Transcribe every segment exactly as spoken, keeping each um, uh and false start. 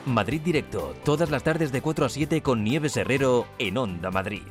Madrid Directo, todas las tardes de cuatro a siete con Nieves Herrero en Onda Madrid.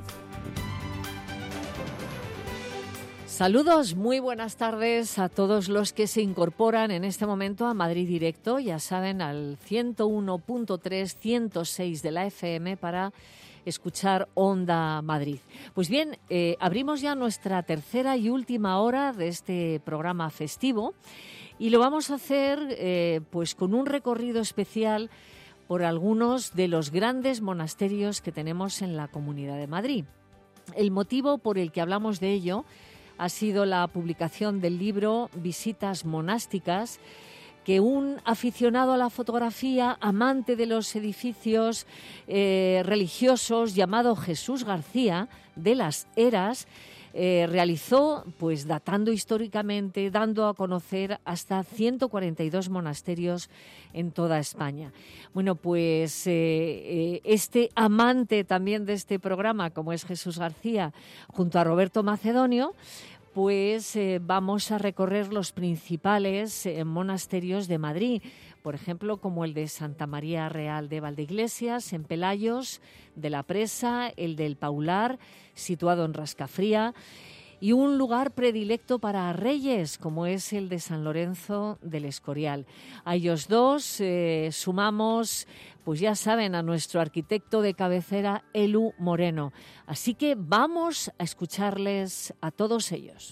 Saludos, muy buenas tardes a todos los que se incorporan en este momento a Madrid Directo, ya saben, al ciento uno punto tres, ciento seis de la F M para escuchar Onda Madrid. Pues bien, eh, abrimos ya nuestra tercera y última hora de este programa festivo y lo vamos a hacer eh, pues con un recorrido especial por algunos de los grandes monasterios que tenemos en la Comunidad de Madrid. El motivo por el que hablamos de ello ha sido la publicación del libro Visitas monásticas, que un aficionado a la fotografía, amante de los edificios eh, religiosos, llamado Jesús García, de las Heras, eh, realizó, pues datando históricamente, dando a conocer hasta ciento cuarenta y dos monasterios en toda España. Bueno, pues eh, eh, este amante también de este programa, como es Jesús García, junto a Roberto Macedonio, pues eh, vamos a recorrer los principales eh, monasterios de Madrid, por ejemplo, como el de Santa María Real de Valdeiglesias, en Pelayos de la Presa, el del Paular, situado en Rascafría, y un lugar predilecto para reyes, como es el de San Lorenzo del Escorial. A ellos dos eh, sumamos, pues ya saben, a nuestro arquitecto de cabecera, Elu Moreno. Así que vamos a escucharles a todos ellos.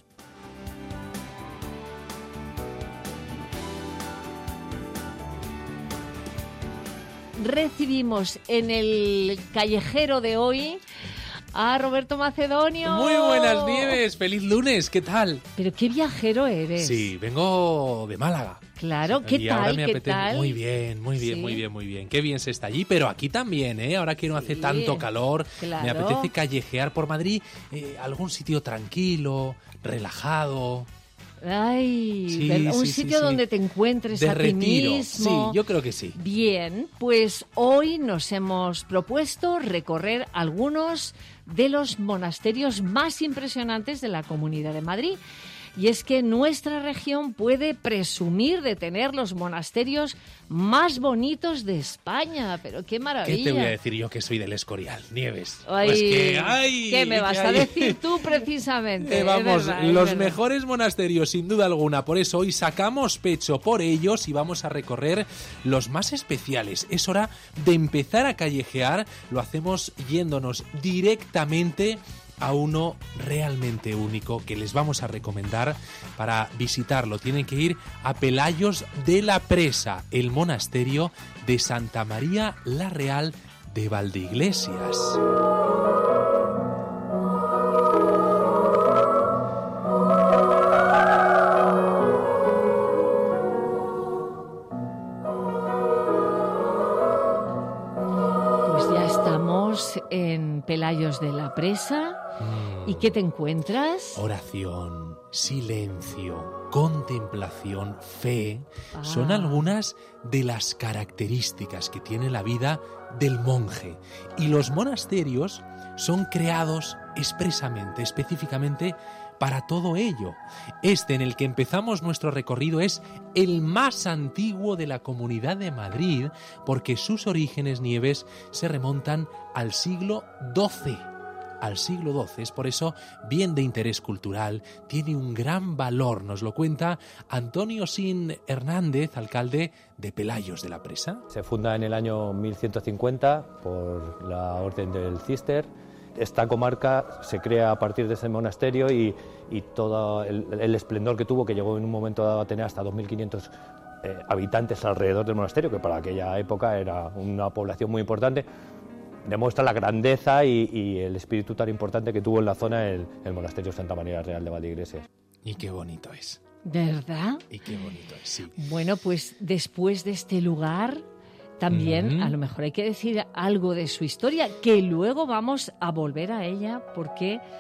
Recibimos en el callejero de hoy a Roberto Macedonio. Muy buenas, Nieves, feliz lunes, ¿qué tal? Pero qué viajero eres. Sí, vengo de Málaga. Claro, ¿qué y tal? Ahora me ¿Qué apetece... tal? Muy bien, muy bien, ¿Sí? muy bien, muy bien. Qué bien se está allí, pero aquí también, ¿eh? Ahora que no hace Sí, tanto calor, claro. me apetece callejear por Madrid, eh, algún sitio tranquilo, relajado. Ay, Sí, ¿verdad? Un sí, sitio sí, donde sí. te encuentres De a ti retiro. mismo. Sí, yo creo que sí. Bien, pues hoy nos hemos propuesto recorrer algunos de los monasterios más impresionantes de la Comunidad de Madrid. Y es que nuestra región puede presumir de tener los monasterios más bonitos de España. Pero qué maravilla. ¿Qué te voy a decir yo que soy del Escorial, Nieves? Ay, pues que, ay, ¿qué me vas que a hay... decir tú precisamente? Eh, vamos, verdad, los mejores monasterios sin duda alguna. Por eso hoy sacamos pecho por ellos y vamos a recorrer los más especiales. Es hora de empezar a callejear. Lo hacemos yéndonos directamente a uno realmente único que les vamos a recomendar para visitarlo. Tienen que ir a Pelayos de la Presa, el monasterio de Santa María la Real de Valdeiglesias. Pues ya estamos en Pelayos de la Presa. ¿Y qué te encuentras? Oración, silencio, contemplación, fe, Ah. son algunas de las características que tiene la vida del monje. Y los monasterios son creados expresamente, específicamente, para todo ello. Este en el que empezamos nuestro recorrido es el más antiguo de la Comunidad de Madrid, porque sus orígenes, Nieves, se remontan al siglo doce. Al siglo doce, es por eso bien de interés cultural, tiene un gran valor, nos lo cuenta Antonio Sin Hernández, alcalde de Pelayos de la Presa. Se funda en el año mil ciento cincuenta por la Orden del Císter. Esta comarca se crea a partir de ese monasterio y, y todo el, el esplendor que tuvo, que llegó en un momento dado a tener hasta dos mil quinientos eh, habitantes alrededor del monasterio, que para aquella época era una población muy importante, demuestra la grandeza y, y el espíritu tan importante que tuvo en la zona el, el monasterio Santa María Real de Valdeiglesias. Y qué bonito es. ¿Verdad? Y qué bonito es, sí. Bueno, pues después de este lugar, también Mm. a lo mejor hay que decir algo de su historia, que luego vamos a volver a ella, porque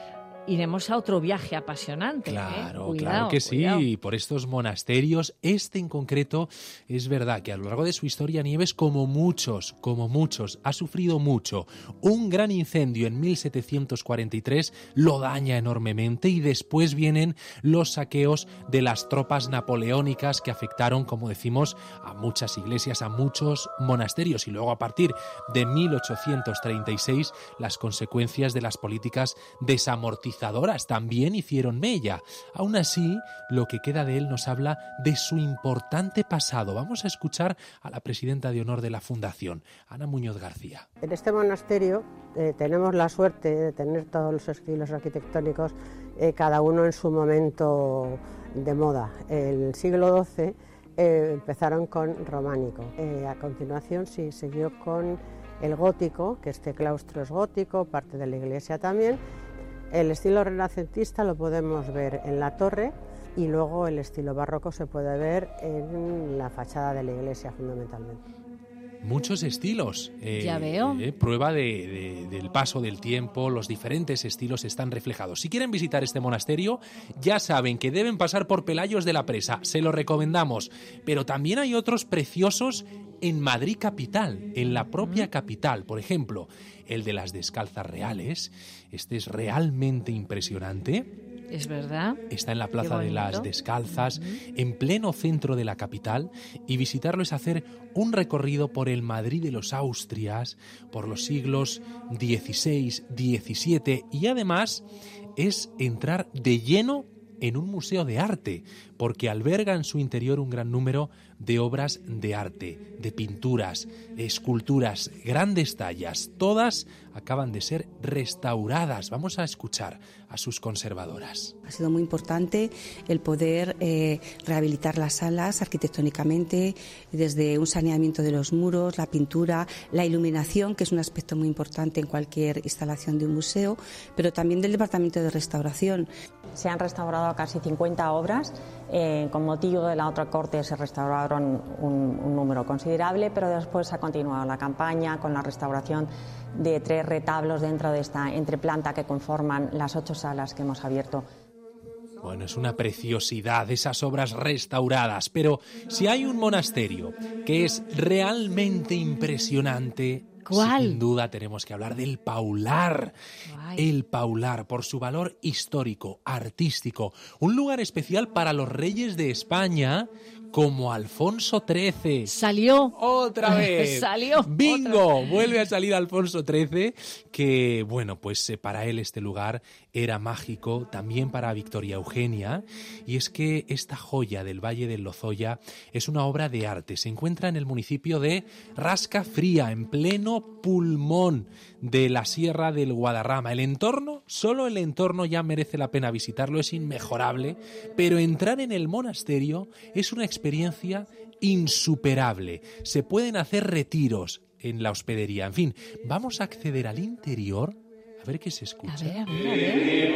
iremos a otro viaje apasionante. Claro, ¿eh? Cuidado, claro que sí, cuidado. por estos monasterios. Este en concreto es verdad que a lo largo de su historia, Nieves, como muchos, como muchos, ha sufrido mucho. Un gran incendio en mil setecientos cuarenta y tres lo daña enormemente y después vienen los saqueos de las tropas napoleónicas que afectaron, como decimos, a muchas iglesias, a muchos monasterios, y luego a partir de mil ochocientos treinta y seis las consecuencias de las políticas desamortizadoras también hicieron mella. Aún así, lo que queda de él nos habla de su importante pasado. Vamos a escuchar a la presidenta de honor de la Fundación, Ana Muñoz García. En este monasterio eh, tenemos la suerte de tener todos los estilos arquitectónicos, eh, cada uno en su momento de moda. El siglo doce eh, empezaron con románico, eh, a continuación sí siguió con el gótico, que este claustro es gótico, parte de la iglesia también. El estilo renacentista lo podemos ver en la torre y luego el estilo barroco se puede ver en la fachada de la iglesia fundamentalmente. Muchos estilos. Eh, ya veo. Eh, prueba de, de, del paso del tiempo, los diferentes estilos están reflejados. Si quieren visitar este monasterio, ya saben que deben pasar por Pelayos de la Presa, se lo recomendamos. Pero también hay otros preciosos en Madrid capital, en la propia capital. Por ejemplo, el de las Descalzas Reales. Este es realmente impresionante. Es verdad. Está en la Plaza de las Descalzas, uh-huh. en pleno centro de la capital, y visitarlo es hacer un recorrido por el Madrid de los Austrias, por los siglos dieciséis, diecisiete, y además es entrar de lleno en un museo de arte, porque alberga en su interior un gran número de obras de arte, de pinturas, de esculturas, grandes tallas. Todas acaban de ser restauradas. Vamos a escuchar a sus conservadoras. Ha sido muy importante el poder eh, rehabilitar las salas arquitectónicamente, desde un saneamiento de los muros, la pintura, la iluminación, que es un aspecto muy importante en cualquier instalación de un museo, pero también del departamento de restauración. Se han restaurado casi cincuenta obras. Eh, con motivo de la otra corte se restauraron un, un número considerable, pero después ha continuado la campaña con la restauración de tres retablos dentro de esta entreplanta que conforman las ocho salas que hemos abierto. Bueno, es una preciosidad esas obras restauradas, pero si hay un monasterio que es realmente impresionante, ¿cuál? Sin duda tenemos que hablar del Paular. Ay. El Paular, por su valor histórico, artístico, un lugar especial para los reyes de España, como Alfonso trece. Salió. Otra vez. Salió. Bingo. Otra. Vuelve a salir Alfonso trece, que, bueno, pues eh, para él este lugar era mágico, también para Victoria Eugenia. Y es que esta joya del Valle del Lozoya es una obra de arte. Se encuentra en el municipio de Rascafría, en pleno pulmón de la Sierra del Guadarrama. El entorno, solo el entorno ya merece la pena visitarlo, es inmejorable, pero entrar en el monasterio es una experiencia insuperable. Se pueden hacer retiros en la hospedería. En fin, vamos a acceder al interior a ver qué se escucha. A ver, a ver, a ver.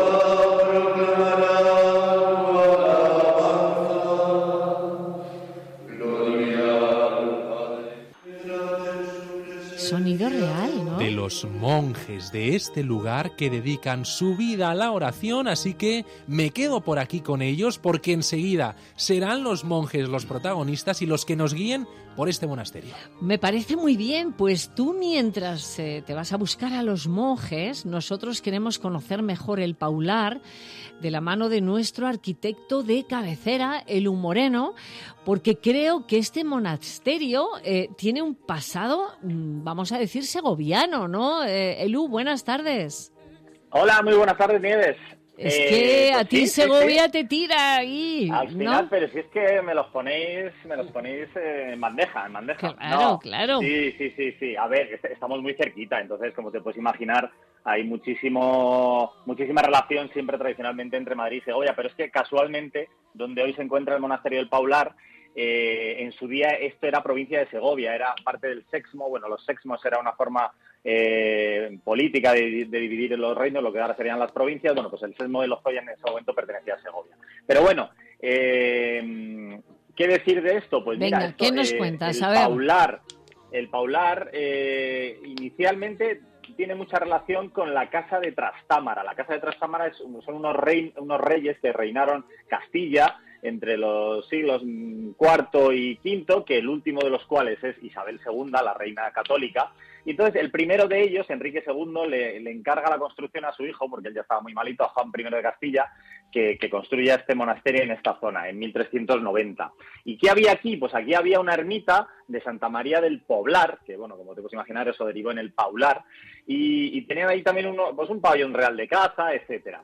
Sonido real, ¿no? De los monjes de este lugar que dedican su vida a la oración, así que me quedo por aquí con ellos porque enseguida serán los monjes los protagonistas y los que nos guíen por este monasterio. Me parece muy bien, pues tú mientras eh, te vas a buscar a los monjes, nosotros queremos conocer mejor el Paular de la mano de nuestro arquitecto de cabecera, Elu Moreno, porque creo que este monasterio eh, tiene un pasado, vamos a decir, segoviano, ¿no? Eh, Elu, buenas tardes. Hola, muy buenas tardes, Nieves. Es eh, que pues a ti sí, Segovia sí, sí. te tira ahí, Al final, ¿no? pero si es que me los ponéis, me los ponéis eh, en bandeja, en bandeja. Claro, no, claro. Sí, sí, sí, sí. A ver, est- estamos muy cerquita, entonces, como te puedes imaginar, hay muchísimo, muchísima relación siempre tradicionalmente entre Madrid y Segovia, pero es que casualmente, donde hoy se encuentra el monasterio del Paular, eh, en su día esto era provincia de Segovia, era parte del sexmo. Bueno, los sexmos era una forma eh, política de, de dividir los reinos, lo que ahora serían las provincias. Bueno, pues el sexmo de Lozoya en ese momento pertenecía a Segovia. Pero bueno, eh, ¿qué decir de esto? Pues Venga, mira, esto, ¿qué nos eh, cuentas? el A ver. Paular, el Paular eh, inicialmente tiene mucha relación con la Casa de Trastámara. La Casa de Trastámara es, son unos, rey, unos reyes que reinaron Castilla entre los siglos cuarto y quinto, que el último de los cuales es Isabel segunda, la reina católica. Y entonces el primero de ellos, Enrique segundo, le, le encarga la construcción a su hijo, porque él ya estaba muy malito, a Juan primero de Castilla, que, que construya este monasterio en esta zona, en mil trescientos noventa. ¿Y qué había aquí? Pues aquí había una ermita de Santa María del Poblar, que bueno, como te puedes imaginar, eso derivó en el Paular, y, y tenían ahí también uno, pues un pabellón real de caza, etcétera.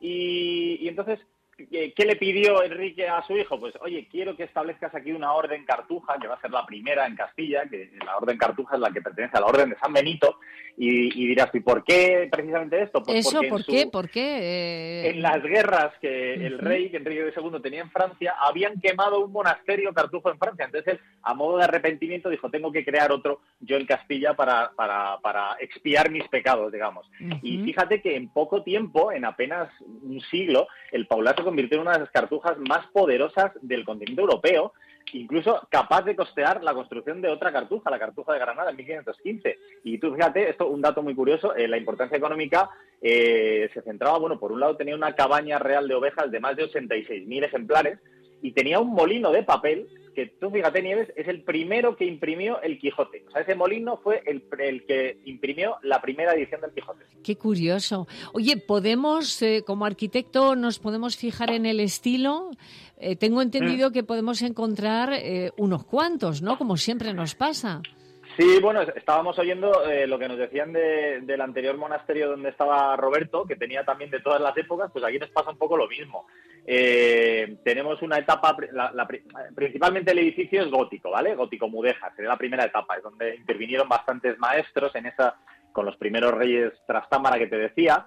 Y, y entonces, ¿qué le pidió Enrique a su hijo? Pues, oye, quiero que establezcas aquí una orden cartuja, que va a ser la primera en Castilla, que la orden cartuja es la que pertenece a la orden de San Benito, y, y dirás, ¿y por qué precisamente esto? Pues ¿Eso porque por su, qué? ¿Por qué? Eh... En las guerras que uh-huh. el rey, que Enrique segundo tenía en Francia, habían quemado un monasterio cartujo en Francia. Entonces él, a modo de arrepentimiento, dijo, tengo que crear otro yo en Castilla para, para, para expiar mis pecados, digamos. Uh-huh. Y fíjate que en poco tiempo, en apenas un siglo, el Paular se convirtió en una de las cartujas más poderosas del continente europeo, incluso capaz de costear la construcción de otra cartuja, la Cartuja de Granada, en mil quinientos quince. Y tú fíjate, esto un dato muy curioso, eh, la importancia económica eh, se centraba, bueno, por un lado tenía una cabaña real de ovejas de más de ochenta y seis mil ejemplares y tenía un molino de papel que tú fíjate, Nieves, es el primero que imprimió el Quijote. O sea, ese molino fue el, el que imprimió la primera edición del Quijote. Qué curioso. Oye, ¿podemos, eh, como arquitecto, nos podemos fijar en el estilo? Eh, tengo entendido mm. que podemos encontrar eh, unos cuantos, ¿no? Como siempre nos pasa. Sí, bueno, estábamos oyendo eh, lo que nos decían de, del anterior monasterio donde estaba Roberto, que tenía también de todas las épocas, pues aquí nos pasa un poco lo mismo. Eh, tenemos una etapa, la, la, principalmente el edificio es gótico, ¿vale? Gótico mudéjar, sería la primera etapa, es donde intervinieron bastantes maestros en esa, con los primeros reyes Trastámara que te decía,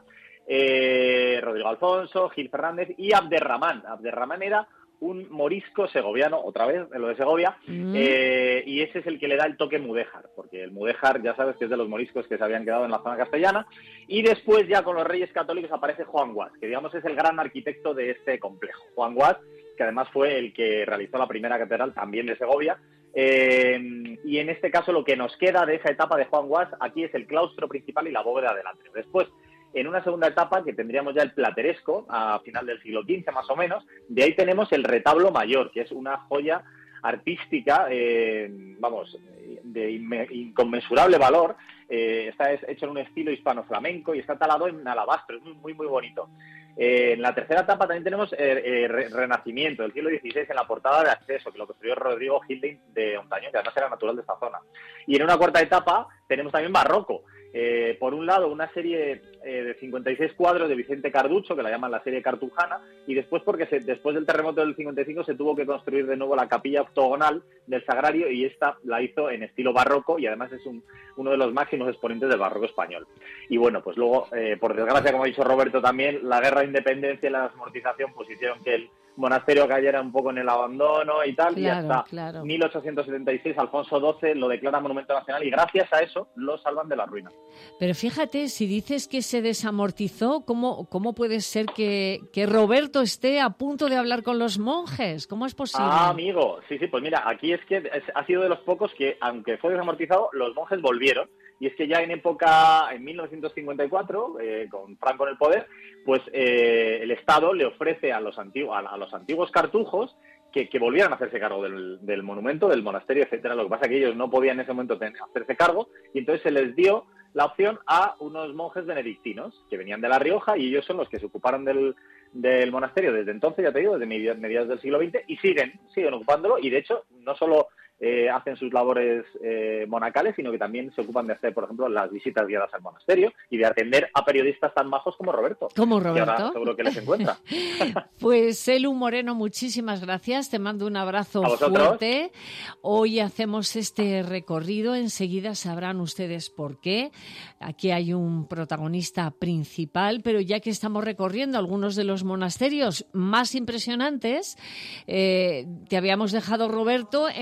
eh, Rodrigo Alfonso, Gil Fernández y Abderramán. Abderramán era un morisco segoviano, otra vez, en lo de Segovia, mm. eh, y ese es el que le da el toque mudéjar, porque el mudéjar, ya sabes, que es de los moriscos que se habían quedado en la zona castellana, y después ya con los reyes católicos aparece Juan Guas, que digamos es el gran arquitecto de este complejo. Juan Guas, que además fue el que realizó la primera catedral también de Segovia, eh, y en este caso lo que nos queda de esa etapa de Juan Guas, aquí es el claustro principal y la bóveda del atrio. Después, en una segunda etapa, que tendríamos ya el plateresco, a final del siglo quince más o menos, de ahí tenemos el retablo mayor, que es una joya artística, eh, vamos, de inconmensurable valor. Eh, está hecho en un estilo hispano-flamenco y está talado en alabastro, es muy, muy, muy bonito. Eh, en la tercera etapa también tenemos eh, eh, Renacimiento, del siglo dieciséis, en la portada de acceso, que lo construyó Rodrigo Gil de Ontañón, que además era natural de esta zona. Y en una cuarta etapa tenemos también Barroco. Eh, por un lado, una serie eh, de cincuenta y seis cuadros de Vicente Carducho, que la llaman la serie cartujana, y después porque se, después del terremoto del cincuenta y cinco se tuvo que construir de nuevo la capilla octogonal del Sagrario, y esta la hizo en estilo barroco, y además es un, uno de los máximos exponentes del barroco español. Y bueno, pues luego, eh, por desgracia, como ha dicho Roberto también, la guerra de independencia y la desmortización pues hicieron que el monasterio cayera un poco en el abandono y tal, claro, y hasta claro. mil ochocientos setenta y seis Alfonso doce lo declara monumento nacional y gracias a eso lo salvan de la ruina. Pero fíjate, si dices que se desamortizó, ¿cómo, cómo puede ser que, que Roberto esté a punto de hablar con los monjes? ¿Cómo es posible? Ah, amigo, sí, sí, pues mira, aquí es que es, ha sido de los pocos que, aunque fue desamortizado, los monjes volvieron. Y es que ya en época, en mil novecientos cincuenta y cuatro, eh, con Franco en el poder, pues eh, el Estado le ofrece a los, antiguos, a, a los antiguos cartujos que, que volvieran a hacerse cargo del, del monumento, del monasterio, etcétera. Lo que pasa es que ellos no podían en ese momento tener, hacerse cargo, y entonces se les dio la opción a unos monjes benedictinos que venían de La Rioja, y ellos son los que se ocuparon del, del monasterio desde entonces, ya te digo, desde mediados, mediados del siglo veinte, y siguen, siguen ocupándolo, y de hecho no solo Eh, hacen sus labores eh, monacales, sino que también se ocupan de hacer, por ejemplo, las visitas guiadas al monasterio y de atender a periodistas tan majos como Roberto. Como Roberto. Que ahora seguro que les encuentra. Pues Elu Moreno, muchísimas gracias. Te mando un abrazo fuerte. Hoy hacemos este recorrido. Enseguida sabrán ustedes por qué. Aquí hay un protagonista principal, pero ya que estamos recorriendo algunos de los monasterios más impresionantes, eh, te habíamos dejado, Roberto, en el Paular.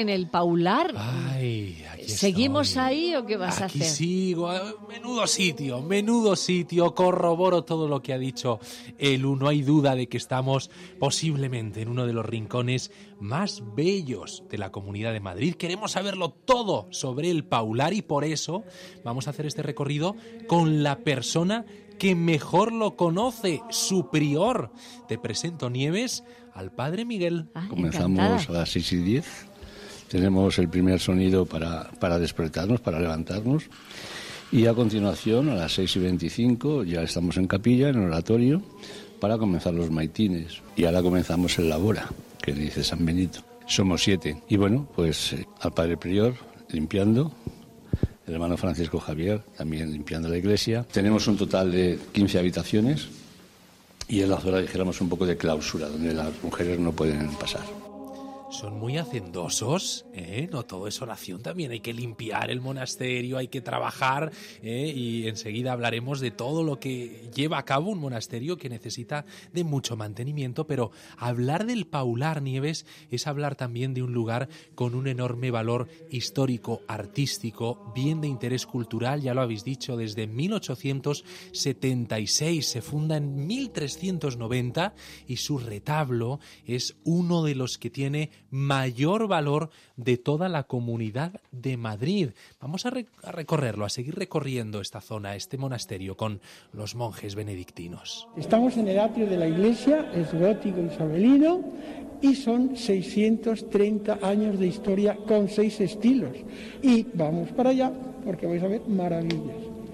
Paular. Ay, aquí ¿Seguimos estoy. ahí o qué vas Aquí a hacer? sigo. Menudo sitio, menudo sitio. Corroboro todo lo que ha dicho Elu. No hay duda de que estamos posiblemente en uno de los rincones más bellos de la Comunidad de Madrid. Queremos saberlo todo sobre el Paular y por eso vamos a hacer este recorrido con la persona que mejor lo conoce, su prior. Te presento, Nieves, al padre Miguel. Ah, Comenzamos encantada. a las seis y diez. Tenemos el primer sonido para, para despertarnos, para levantarnos. Y a continuación, a las seis y veinticinco, ya estamos en capilla, en el oratorio, para comenzar los maitines. Y ahora comenzamos el labora, que dice San Benito. Somos siete. Y bueno, pues eh, al padre prior, limpiando. El hermano Francisco Javier, también limpiando la iglesia. Tenemos un total de quince habitaciones y en la zona, dijéramos, un poco de clausura, donde las mujeres no pueden pasar. Son muy hacendosos, ¿eh? No todo es oración, también hay que limpiar el monasterio, hay que trabajar, ¿eh? Y enseguida hablaremos de todo lo que lleva a cabo un monasterio que necesita de mucho mantenimiento, pero hablar del Paular, Nieves, es hablar también de un lugar con un enorme valor histórico, artístico, bien de interés cultural, ya lo habéis dicho, desde mil ochocientos setenta y seis, se funda en mil trescientos noventa y su retablo es uno de los que tiene mayor valor de toda la Comunidad de Madrid. Vamos a, re- a recorrerlo, a seguir recorriendo esta zona, este monasterio con los monjes benedictinos. Estamos en el atrio de la iglesia, es gótico isabelino y son seiscientos treinta años de historia con seis estilos. Y vamos para allá porque vais a ver maravillas.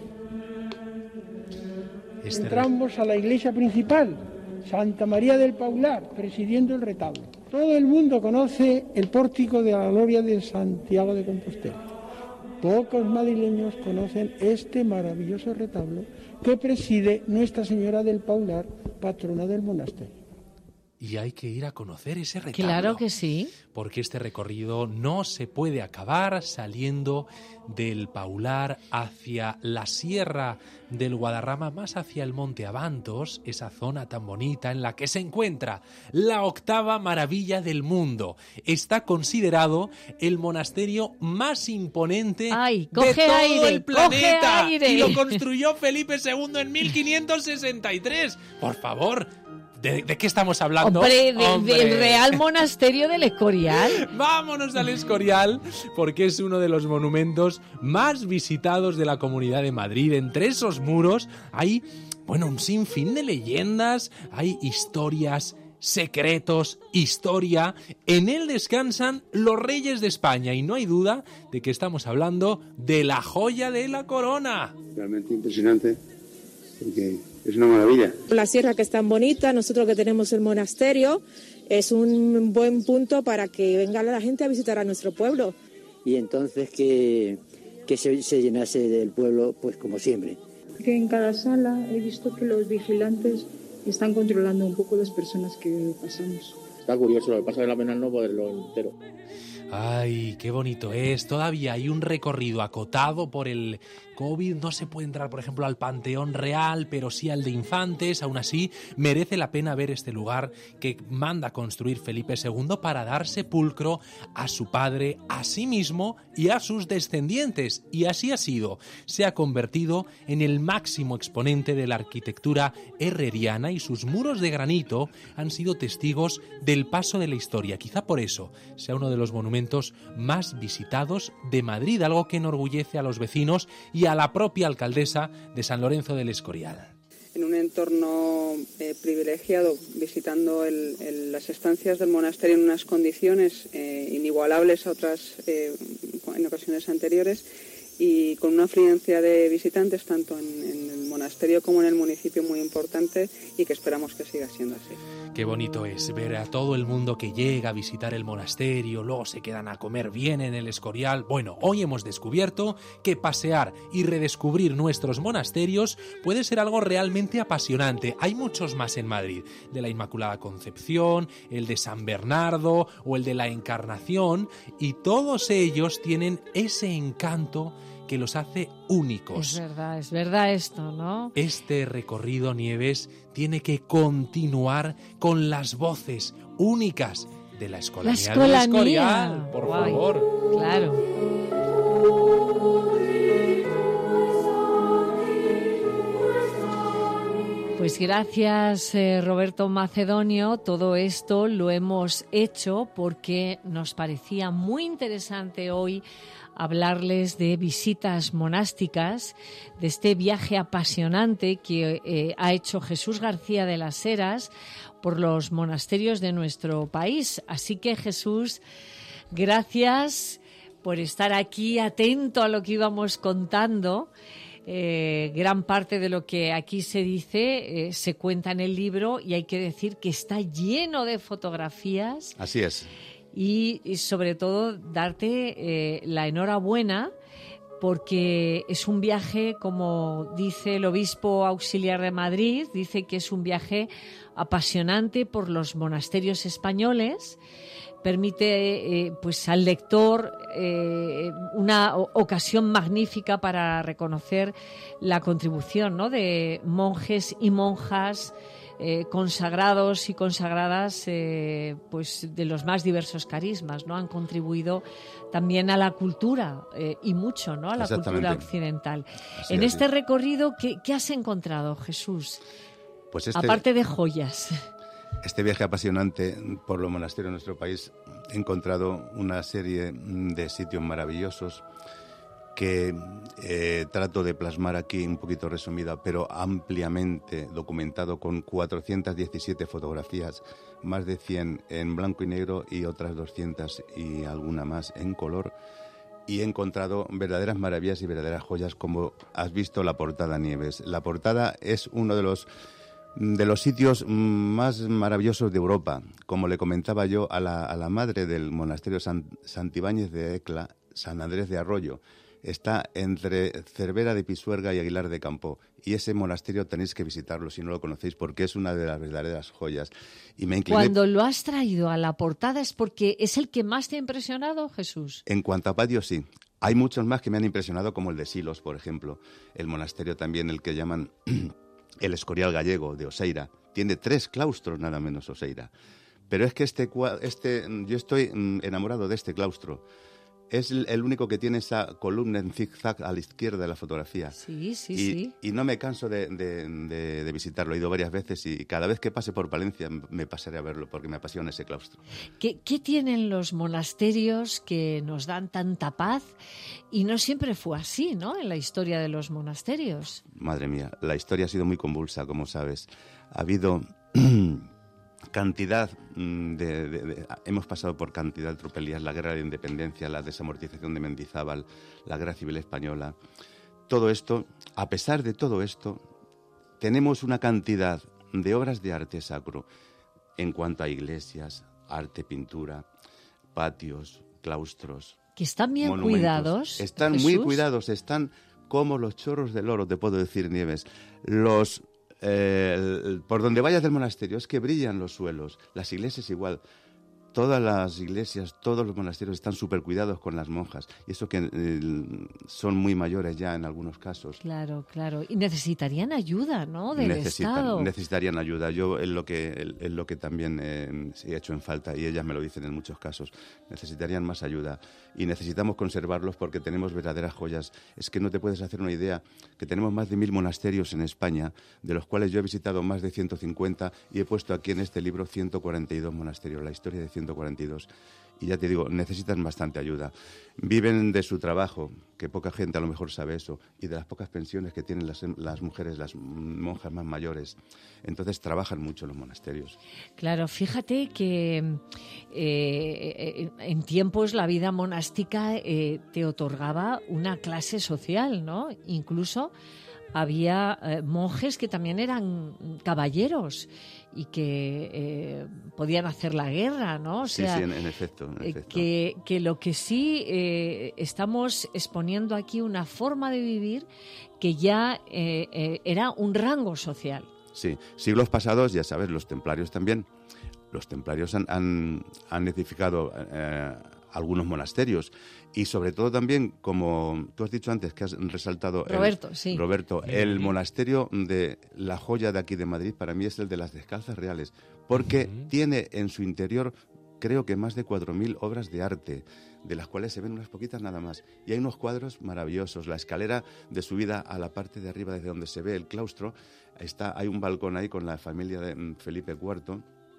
Este Entramos a la iglesia principal, Santa María del Paular, presidiendo el retablo. Todo el mundo conoce el pórtico de la gloria de Santiago de Compostela. Pocos madrileños conocen este maravilloso retablo que preside Nuestra Señora del Paular, patrona del monasterio. Y hay que ir a conocer ese retablo. Claro que sí. Porque este recorrido no se puede acabar saliendo del Paular hacia la sierra del Guadarrama, más hacia el Monte Abantos, esa zona tan bonita en la que se encuentra la octava maravilla del mundo. Está considerado el monasterio más imponente Ay, de coge todo aire, el planeta. coge aire. Y lo construyó Felipe segundo en mil quinientos sesenta y tres. Por favor, ¿De, ¿de qué estamos hablando? Hombre, de, Hombre. del Real Monasterio del Escorial. Vámonos al Escorial, porque es uno de los monumentos más visitados de la Comunidad de Madrid. Entre esos muros hay, bueno, un sinfín de leyendas, hay historias, secretos, historia. En él descansan los reyes de España y no hay duda de que estamos hablando de la joya de la corona. Realmente impresionante, porque es una maravilla. La sierra, que es tan bonita, nosotros que tenemos el monasterio, es un buen punto para que venga la gente a visitar a nuestro pueblo. Y entonces que, que se, se llenase del pueblo, pues como siempre. Que en cada sala he visto que los vigilantes están controlando un poco las personas que pasamos. Está curioso, lo que pasa es que la pena no poderlo entero. Ay, qué bonito es. Todavía hay un recorrido acotado por el COVID. No se puede entrar, por ejemplo, al Panteón Real, pero sí al de Infantes. Aún así, merece la pena ver este lugar que manda construir Felipe segundo para dar sepulcro a su padre, a sí mismo y a sus descendientes. Y así ha sido. Se ha convertido en el máximo exponente de la arquitectura herreriana y sus muros de granito han sido testigos del paso de la historia. Quizá por eso sea uno de los monumentos más visitados de Madrid, algo que enorgullece a los vecinos y a la propia alcaldesa de San Lorenzo del Escorial. En un entorno eh, privilegiado, visitando el, el, las estancias del monasterio en unas condiciones eh, inigualables a otras eh, en ocasiones anteriores y con una afluencia de visitantes tanto en, en el monasterio como en el municipio muy importante y que esperamos que siga siendo así. Qué bonito es ver a todo el mundo que llega a visitar el monasterio, luego se quedan a comer bien en el Escorial. Bueno, hoy hemos descubierto que pasear y redescubrir nuestros monasterios puede ser algo realmente apasionante. Hay muchos más en Madrid, de la Inmaculada Concepción, el de San Bernardo o el de la Encarnación, y todos ellos tienen ese encanto que los hace únicos. Es verdad, es verdad esto, ¿no? Este recorrido, Nieves, tiene que continuar con las voces únicas de la Escolanía, la Escolanía. del Escorial, por Guay. favor. Claro. Pues gracias, eh, Roberto Macedonio. Todo esto lo hemos hecho porque nos parecía muy interesante hoy hablarles de visitas monásticas, de este viaje apasionante que eh, ha hecho Jesús García de las Heras por los monasterios de nuestro país. Así que, Jesús, gracias por estar aquí atento a lo que íbamos contando. Eh, gran parte de lo que aquí se dice eh, se cuenta en el libro y hay que decir que está lleno de fotografías. Así es. Y, y sobre todo darte eh, la enhorabuena porque es un viaje, como dice el obispo auxiliar de Madrid, dice que es un viaje apasionante por los monasterios españoles. Permite eh, pues al lector eh, una ocasión magnífica para reconocer la contribución, ¿no?, de monjes y monjas eh, consagrados y consagradas eh, pues de los más diversos carismas, ¿no? Han contribuido también a la cultura eh, y mucho, ¿no?, a la cultura occidental. Así en es, este sí. recorrido, ¿qué, ¿qué has encontrado, Jesús? Pues este... Aparte de joyas. Este viaje apasionante por los monasterios de nuestro país, he encontrado una serie de sitios maravillosos que eh, trato de plasmar aquí un poquito resumida, pero ampliamente documentado con cuatrocientas diecisiete fotografías, más de cien en blanco y negro y otras doscientas y alguna más en color. Y he encontrado verdaderas maravillas y verdaderas joyas, como has visto la portada, Nieves. La portada es uno de los de los sitios más maravillosos de Europa. Como le comentaba yo a la, a la madre del monasterio San, Santibáñez de Ecla, San Andrés de Arroyo, está entre Cervera de Pisuerga y Aguilar de Campoo, y ese monasterio tenéis que visitarlo si no lo conocéis, porque es una de las verdaderas joyas. Y me incliné... Cuando lo has traído a la portada es porque es el que más te ha impresionado, Jesús. En cuanto a patio, sí. Hay muchos más que me han impresionado, como el de Silos, por ejemplo. El monasterio también, el que llaman el Escorial Gallego, de Oseira. Tiene tres claustros, nada menos, Oseira. Pero es que este, este yo estoy enamorado de este claustro. Es el único que tiene esa columna en zigzag a la izquierda de la fotografía. Sí, sí, y, sí. Y no me canso de, de, de, de visitarlo. He ido varias veces y cada vez que pase por Palencia me pasaré a verlo porque me apasiona ese claustro. ¿Qué, qué tienen los monasterios que nos dan tanta paz? Y no siempre fue así, ¿no?, en la historia de los monasterios. Madre mía, la historia ha sido muy convulsa, como sabes. Ha habido... cantidad de, de, de... Hemos pasado por cantidad de tropelías, la guerra de independencia, la desamortización de Mendizábal, la guerra civil española. Todo esto, a pesar de todo esto, tenemos una cantidad de obras de arte sacro en cuanto a iglesias, arte, pintura, patios, claustros. Que están bien monumentos. Cuidados. Están Jesús. muy cuidados, están como los chorros del oro, te puedo decir, Nieves. Los... Eh, por donde vayas del monasterio es que brillan los suelos, las iglesias igual, todas las iglesias, todos los monasterios están súper cuidados con las monjas, y eso que eh, son muy mayores ya en algunos casos. Claro, claro, y necesitarían ayuda, ¿no?, del Necesitan, Estado. Necesitarían ayuda, yo es lo que, es lo que también eh, he hecho en falta, y ellas me lo dicen en muchos casos, necesitarían más ayuda, y necesitamos conservarlos porque tenemos verdaderas joyas. Es que no te puedes hacer una idea que tenemos más de mil monasterios en España, de los cuales yo he visitado más de ciento cincuenta, y he puesto aquí en este libro ciento cuarenta y dos monasterios, la historia de ciento cuarenta y dos. Y ya te digo, necesitan bastante ayuda. Viven de su trabajo, que poca gente a lo mejor sabe eso, y de las pocas pensiones que tienen las, las mujeres, las monjas más mayores. Entonces trabajan mucho los monasterios. Claro, fíjate que eh, en tiempos la vida monástica eh, te otorgaba una clase social, ¿no? Incluso había eh, monjes que también eran caballeros y que eh, podían hacer la guerra, ¿no? O sea, sí, sí, en, en efecto. En efecto. Que, que lo que sí eh, estamos exponiendo aquí una forma de vivir que ya eh, eh, era un rango social. Sí, siglos pasados, ya sabes, los templarios también. Los templarios han, han, han edificado eh, algunos monasterios. Y sobre todo también, como tú has dicho antes, que has resaltado... Roberto, el, sí. Roberto, el monasterio de la joya de aquí de Madrid, para mí es el de las Descalzas Reales, porque uh-huh. tiene en su interior creo que más de cuatro mil obras de arte, de las cuales se ven unas poquitas nada más. Y hay unos cuadros maravillosos. La escalera de subida a la parte de arriba, desde donde se ve el claustro, está, hay un balcón ahí con la familia de Felipe cuarto,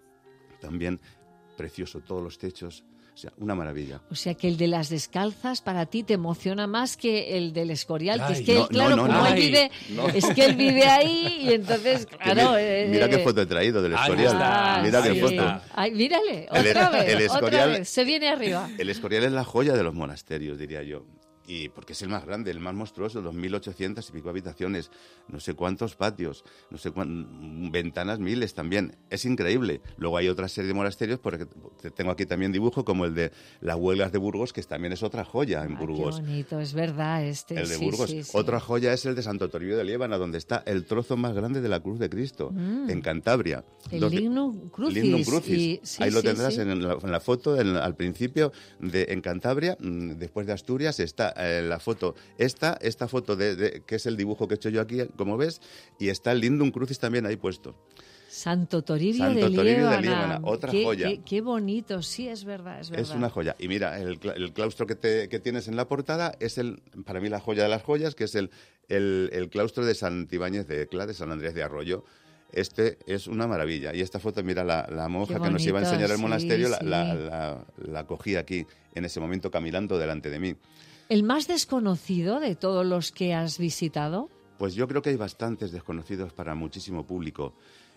también precioso, todos los techos. O sea, una maravilla. O sea, que el de las descalzas para ti te emociona más que el del Escorial, Ay, que es que no, él, claro, no, no, como no. él vive, No. es que él vive ahí y entonces, claro... Mira, eh, mira qué foto he traído del Ahí Escorial. está, Mira qué sí. foto. Ay, mírale, El- otra vez, el otra Escorial- vez, se viene arriba. El Escorial es la joya de los monasterios, diría yo. Y porque es el más grande, el más monstruoso, dos mil ochocientas y pico habitaciones, no sé cuántos patios, no sé cuántas ventanas, miles también. Es increíble. Luego hay otra serie de monasterios, porque tengo aquí también dibujo como el de las Huelgas de Burgos, que también es otra joya en Ah, Burgos. qué bonito, es verdad este. El de sí, Burgos. sí, sí. Otra joya es el de Santo Toribio de Liébana, donde está el trozo más grande de la Cruz de Cristo, Mm. en Cantabria. El Donde- Lignum Crucis. Lignum Crucis. y- sí, Ahí lo sí, tendrás sí. En, la, en la foto, en- al principio, de, en Cantabria, mm, después de Asturias, está eh, la foto, esta, esta foto de, de- que es el dibujo que he hecho yo aquí, como ves, y está el Lignum Crucis también ahí puesto. Santo Toribio, Santo de, Toribio de Liébana. Liébana, otra Qué- joya. Qué, qué bonito, sí, es verdad, es verdad. Es una joya. Y mira, el, cla- el claustro que, te- que tienes en la portada es, el, para mí, la joya de las joyas, que es el, el, el claustro de Santibáñez de Ecla, de San Andrés de Arroyo. Este es una maravilla. Y esta foto, mira, la, la monja Qué que nos iba a bonito, enseñar el sí, monasterio, la, sí. la, la- la cogí aquí, en ese momento, caminando delante de mí. ¿El más desconocido de todos los que has visitado? Pues yo creo que hay bastantes desconocidos para muchísimo público.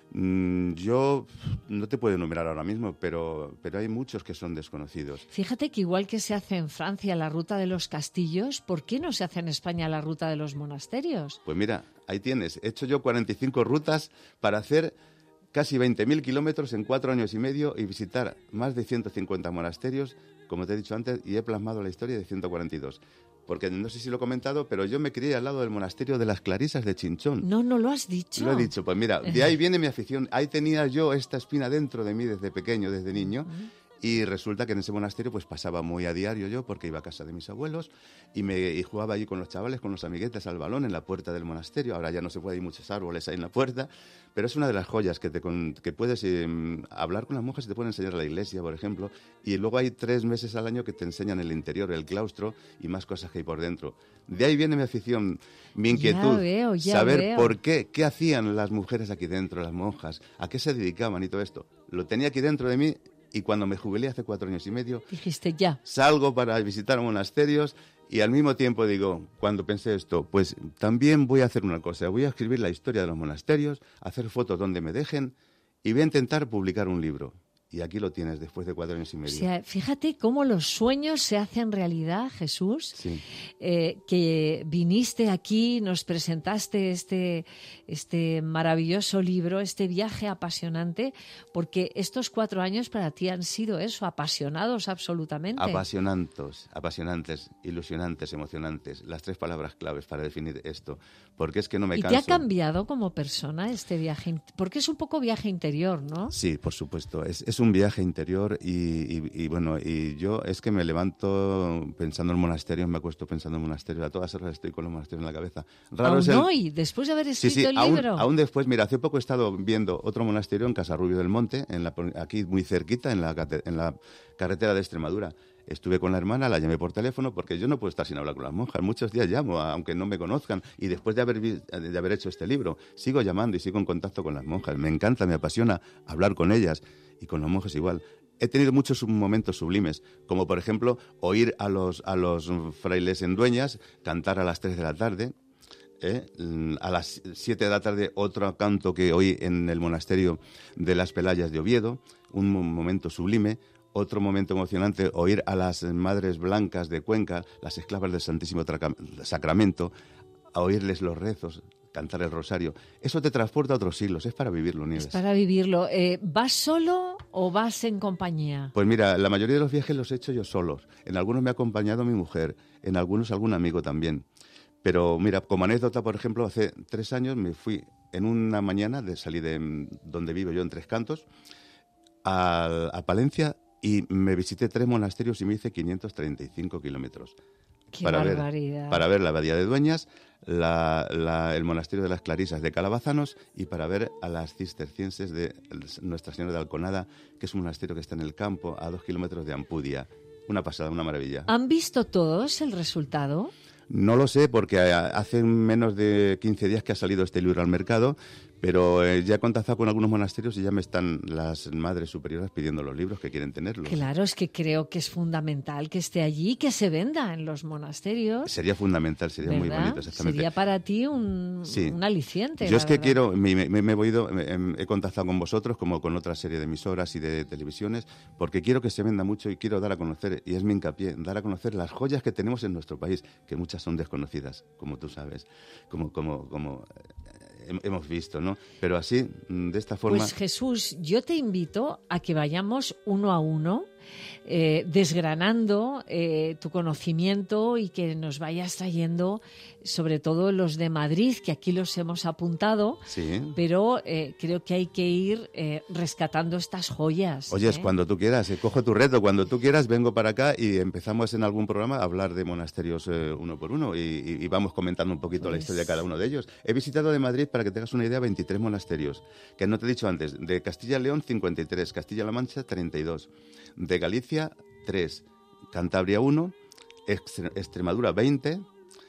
Mm, yo no te puedo enumerar ahora mismo, pero, pero hay muchos que son desconocidos. Fíjate que igual que se hace en Francia la ruta de los castillos, ¿por qué no se hace en España la ruta de los monasterios? Pues mira, ahí tienes. He hecho yo cuarenta y cinco rutas para hacer casi veinte mil kilómetros en cuatro años y medio y visitar más de ciento cincuenta monasterios, como te he dicho antes, y he plasmado la historia de ciento cuarenta y dos. Porque no sé si lo he comentado, pero yo me crié al lado del monasterio de las Clarisas de Chinchón. No, no lo has dicho. Lo he dicho, pues mira, de ahí viene mi afición. Ahí tenía yo esta espina dentro de mí desde pequeño, desde niño. Y resulta que en ese monasterio pues pasaba muy a diario yo, porque iba a casa de mis abuelos y, me, y jugaba allí con los chavales, con los amiguetes al balón en la puerta del monasterio. Ahora ya no se puede, hay muchos árboles ahí en la puerta, pero es una de las joyas que, te, con, que puedes eh, hablar con las monjas y te pueden enseñar la iglesia, por ejemplo. Y luego hay tres meses al año que te enseñan el interior, el claustro y más cosas que hay por dentro. De ahí viene mi afición, mi inquietud, Ya veo, ya saber veo. por qué, qué hacían las mujeres aquí dentro, las monjas, a qué se dedicaban y todo esto. Lo tenía aquí dentro de mí. Y cuando me jubilé hace cuatro años y medio, dijiste ya. Salgo para visitar monasterios y al mismo tiempo digo, cuando pensé esto, pues también voy a hacer una cosa. Voy a escribir la historia de los monasterios, hacer fotos donde me dejen y voy a intentar publicar un libro. Y aquí lo tienes después de cuatro años y O medio. sea, fíjate cómo los sueños se hacen realidad, Jesús. Sí. Eh, que viniste aquí, nos presentaste este, este maravilloso libro, este viaje apasionante, porque estos cuatro años para ti han sido eso, apasionados absolutamente. Apasionantes, apasionantes, ilusionantes, emocionantes. Las tres palabras claves para definir esto. Porque es que no me ¿Y canso. te ha cambiado como persona este viaje? Porque es un poco viaje interior, ¿no? Sí, por supuesto. Es, es un viaje interior y, y, y bueno, y yo es que me levanto pensando en monasterios, me acuesto pensando en monasterios. A todas horas estoy con los monasterios en la cabeza. Raro ¿Aún es el... hoy, después de haber Sí, escrito sí, el aún, libro? aún después, mira, hace poco he estado viendo otro monasterio en Casarrubio del Monte, en la, aquí muy cerquita, en la, cate- en la carretera de Extremadura. Estuve con la hermana, la llamé por teléfono, porque yo no puedo estar sin hablar con las monjas. Muchos días llamo, aunque no me conozcan. Y después de haber, vi- de haber hecho este libro, sigo llamando y sigo en contacto con las monjas. Me encanta, me apasiona hablar con ellas y con las monjas igual. He tenido muchos momentos sublimes, como por ejemplo oír a los, a los frailes en Dueñas cantar a las tres de la tarde. ¿Eh? A las siete de la tarde otro canto que oí en el monasterio de las Pelayas de Oviedo, un momento sublime. Otro momento emocionante, oír a las madres blancas de Cuenca, las esclavas del Santísimo Traca- Sacramento, a oírles los rezos, cantar el rosario. Eso te transporta a otros siglos, es para vivirlo, Nieves. Es para vivirlo. Eh, ¿Vas solo o vas en compañía? Pues mira, la mayoría de los viajes los he hecho yo solos. En algunos me ha acompañado mi mujer, en algunos algún amigo también. Pero mira, como anécdota, por ejemplo, hace tres años me fui en una mañana, de salí de donde vivo yo, en Tres Cantos, a, a Palencia, y me visité tres monasterios y me hice quinientos treinta y cinco kilómetros. Qué para barbaridad. ver, para ver la Abadía de Dueñas, la, la, el Monasterio de las Clarisas de Calabazanos y para ver a las cistercienses de Nuestra Señora de Alconada, que es un monasterio que está en el campo, a dos kilómetros de Ampudia. Una pasada, una maravilla. ¿Han visto todos el resultado? No lo sé porque hace menos de quince días que ha salido este libro al mercado, pero eh, ya he contactado con algunos monasterios y ya me están las madres superiores pidiendo los libros que quieren tenerlos. Claro, es que creo que es fundamental que esté allí, que se venda en los monasterios. Sería fundamental, sería ¿verdad? muy bonito, exactamente. Sería para ti un, sí. un aliciente. Yo es que verdad. quiero, me, me, me he, voido, me, he contactado con vosotros como con otra serie de emisoras y de televisiones, porque quiero que se venda mucho y quiero dar a conocer, y es mi hincapié, dar a conocer las joyas que tenemos en nuestro país, que muchas son desconocidas, como tú sabes, como, como, como hemos visto, ¿no? Pero así, de esta forma... Pues Jesús, yo te invito a que vayamos uno a uno, eh, desgranando eh, tu conocimiento y que nos vayas trayendo, sobre todo los de Madrid, que aquí los hemos apuntado, sí. pero eh, creo que hay que ir eh, rescatando estas joyas. Oyes, ¿eh? cuando tú quieras, eh, cojo tu reto, cuando tú quieras vengo para acá y empezamos en algún programa a hablar de monasterios eh, uno por uno y, y, y vamos comentando un poquito pues... la historia de cada uno de ellos. He visitado de Madrid, para que tengas una idea, veintitrés monasterios, que no te he dicho antes, de Castilla y León cincuenta y tres, Castilla-La Mancha treinta y dos, de Galicia tres, Cantabria uno, Extremadura veinte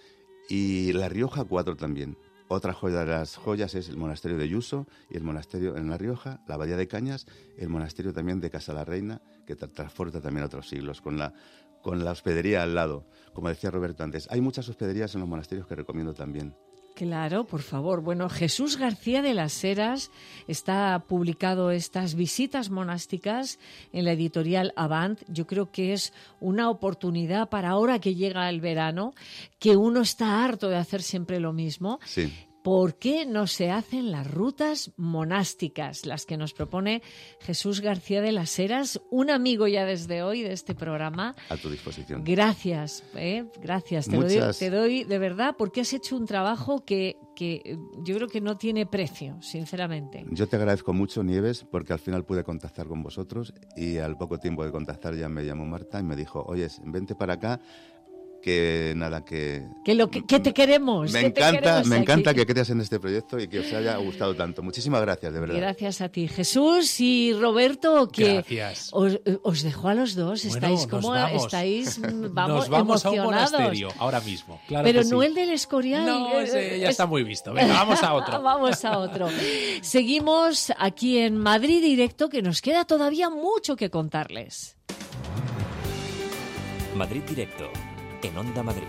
y La Rioja cuatro también. Otra joya de las joyas es el monasterio de Yuso y el monasterio en La Rioja, la Abadía de Cañas, el monasterio también de Casa la Reina, que tra- transporta también a otros siglos, con la, con la hospedería al lado. Como decía Roberto antes, hay muchas hospederías en los monasterios que recomiendo también. Claro, por favor. Bueno, Jesús García de las Heras está publicado estas visitas monásticas en la editorial Avant. Yo creo que es una oportunidad para ahora que llega el verano, que uno está harto de hacer siempre lo mismo. Sí. ¿Por qué no se hacen las rutas monásticas, las que nos propone Jesús García de las Heras, un amigo ya desde hoy de este programa? A tu disposición. Gracias, ¿eh? gracias. Te, Muchas... lo doy, te doy de verdad porque has hecho un trabajo que, que yo creo que no tiene precio, sinceramente. Yo te agradezco mucho, Nieves, porque al final pude contactar con vosotros y al poco tiempo de contactar ya me llamó Marta y me dijo, oye, vente para acá. Que nada, que... Que, lo que, que te queremos. Me que encanta, te queremos me aquí. encanta que creas en este proyecto y que os haya gustado tanto. Muchísimas gracias, de verdad. Gracias a ti, Jesús y Roberto, que gracias. Os, os dejo a los dos. Bueno, estáis nos como vamos. estáis vamos, nos vamos a un emocionados. monasterio ahora mismo. Claro Pero que no sí. el del Escorial. No, ese ya está muy visto. Venga, vamos a otro. Vamos a otro. Seguimos aquí en Madrid Directo, que nos queda todavía mucho que contarles. Madrid Directo, en Onda Madrid.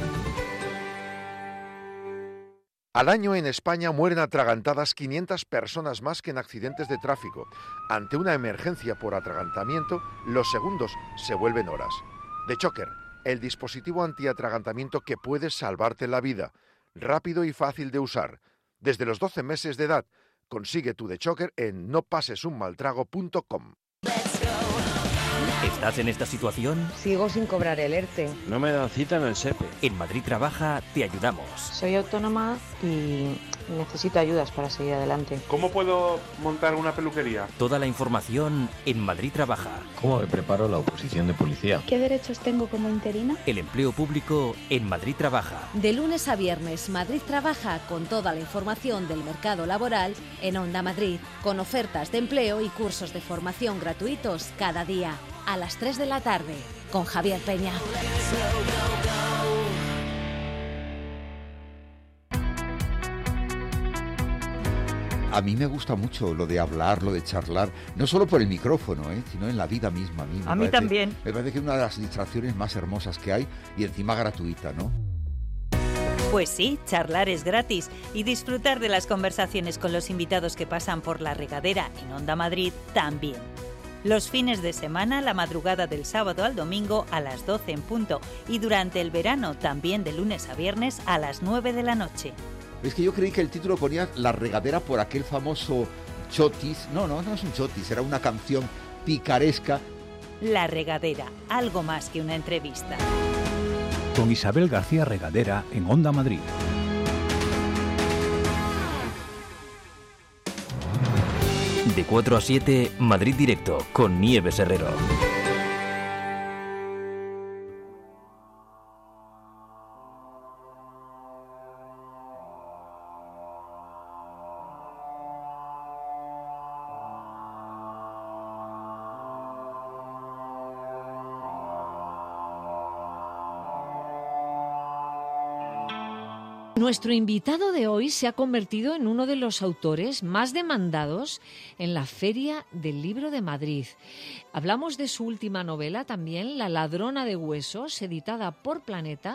Al año en España mueren atragantadas quinientas personas más que en accidentes de tráfico. Ante una emergencia por atragantamiento, los segundos se vuelven horas. The Choker, el dispositivo antiatragantamiento que puede salvarte la vida. Rápido y fácil de usar. Desde los doce meses de edad, consigue tu The Choker en no pases un mal trago punto com. ¿Estás en esta situación? Sigo sin cobrar el ERTE. No me dan cita en el SEPE. En Madrid Trabaja te ayudamos. Soy autónoma y necesito ayudas para seguir adelante. ¿Cómo puedo montar una peluquería? Toda la información en Madrid Trabaja. ¿Cómo me preparo la oposición de policía? ¿Qué derechos tengo como interina? El empleo público en Madrid Trabaja. De lunes a viernes, Madrid Trabaja con toda la información del mercado laboral en Onda Madrid, con ofertas de empleo y cursos de formación gratuitos cada día, a las tres de la tarde, con Javier Peña. A mí me gusta mucho lo de hablar, lo de charlar, no solo por el micrófono, ¿eh? sino en la vida misma. A mí, me a mí parece, también. Me parece que es una de las distracciones más hermosas que hay y encima gratuita, ¿no? Pues sí, charlar es gratis y disfrutar de las conversaciones con los invitados que pasan por La Regadera en Onda Madrid también. Los fines de semana, la madrugada del sábado al domingo a las doce en punto y durante el verano también de lunes a viernes a las nueve de la noche. Es que yo creí que el título ponía La Regadera por aquel famoso chotis. No, no, no es un chotis, era una canción picaresca. La Regadera, algo más que una entrevista. Con Isabel García Regadera en Onda Madrid. De cuatro a siete, Madrid Directo, con Nieves Herrero. Nuestro invitado de hoy se ha convertido en uno de los autores más demandados en la Feria del Libro de Madrid. Hablamos de su última novela también, La ladrona de huesos, editada por Planeta,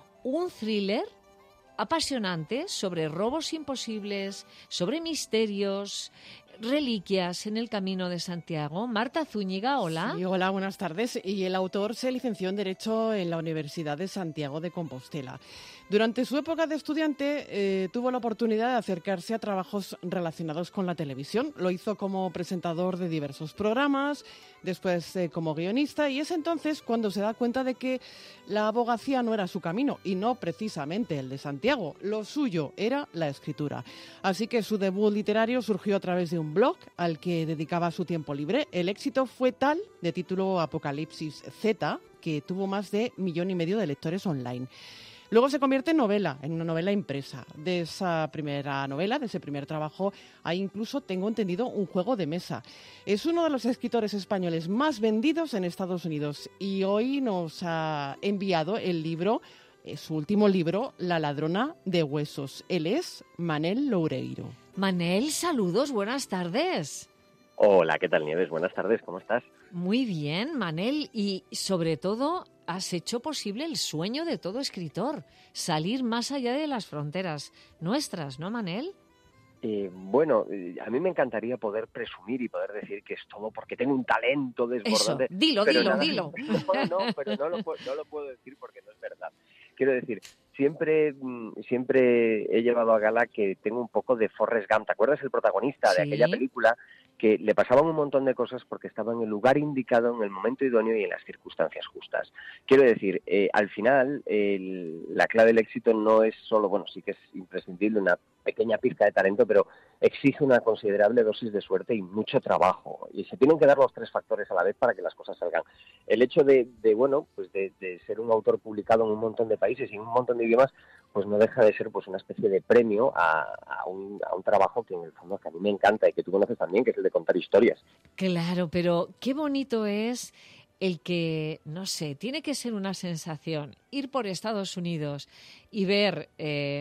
un thriller apasionante sobre robos imposibles, sobre misterios, reliquias en el Camino de Santiago. Marta Zúñiga, hola. Sí, hola, buenas tardes. Y el autor se licenció en Derecho en la Universidad de Santiago de Compostela. Durante su época de estudiante eh, tuvo la oportunidad de acercarse a trabajos relacionados con la televisión. Lo hizo como presentador de diversos programas, después eh, como guionista, y es entonces cuando se da cuenta de que la abogacía no era su camino y no precisamente el de Santiago. Lo suyo era la escritura. Así que su debut literario surgió a través de un blog al que dedicaba su tiempo libre. El éxito fue tal, de título Apocalipsis Z, que tuvo más de millón y medio de lectores online. Luego se convierte en novela, en una novela impresa. De esa primera novela, de ese primer trabajo, hay incluso, tengo entendido, un juego de mesa. Es uno de los escritores españoles más vendidos en Estados Unidos y hoy nos ha enviado el libro, su último libro, La ladrona de huesos. Él es Manel Loureiro. Manel, saludos, buenas tardes. Hola, ¿qué tal, Nieves? Buenas tardes, ¿cómo estás? Muy bien, Manel, y sobre todo has hecho posible el sueño de todo escritor, salir más allá de las fronteras nuestras, ¿no, Manel? Eh, bueno, a mí me encantaría poder presumir y poder decir que es todo porque tengo un talento desbordante. Eso, dilo, pero dilo, nada, dilo. No, no, pero no lo, no lo puedo decir porque no es verdad. Quiero decir, siempre siempre he llevado a gala que tengo un poco de Forrest Gump. ¿Te acuerdas el protagonista de Sí. aquella película? Que le pasaban un montón de cosas porque estaba en el lugar indicado, en el momento idóneo y en las circunstancias justas. Quiero decir, eh, al final, el, la clave del éxito no es solo, bueno, sí que es imprescindible una pequeña pizca de talento, pero exige una considerable dosis de suerte y mucho trabajo. Y se tienen que dar los tres factores a la vez para que las cosas salgan. El hecho de, de bueno, pues de, de ser un autor publicado en un montón de países y en un montón de idiomas, pues no deja de ser pues una especie de premio a, a, un, a un trabajo que en el fondo que a mí me encanta y que tú conoces también, que es el de contar historias. Claro, pero qué bonito es el que, no sé, tiene que ser una sensación ir por Estados Unidos y ver eh,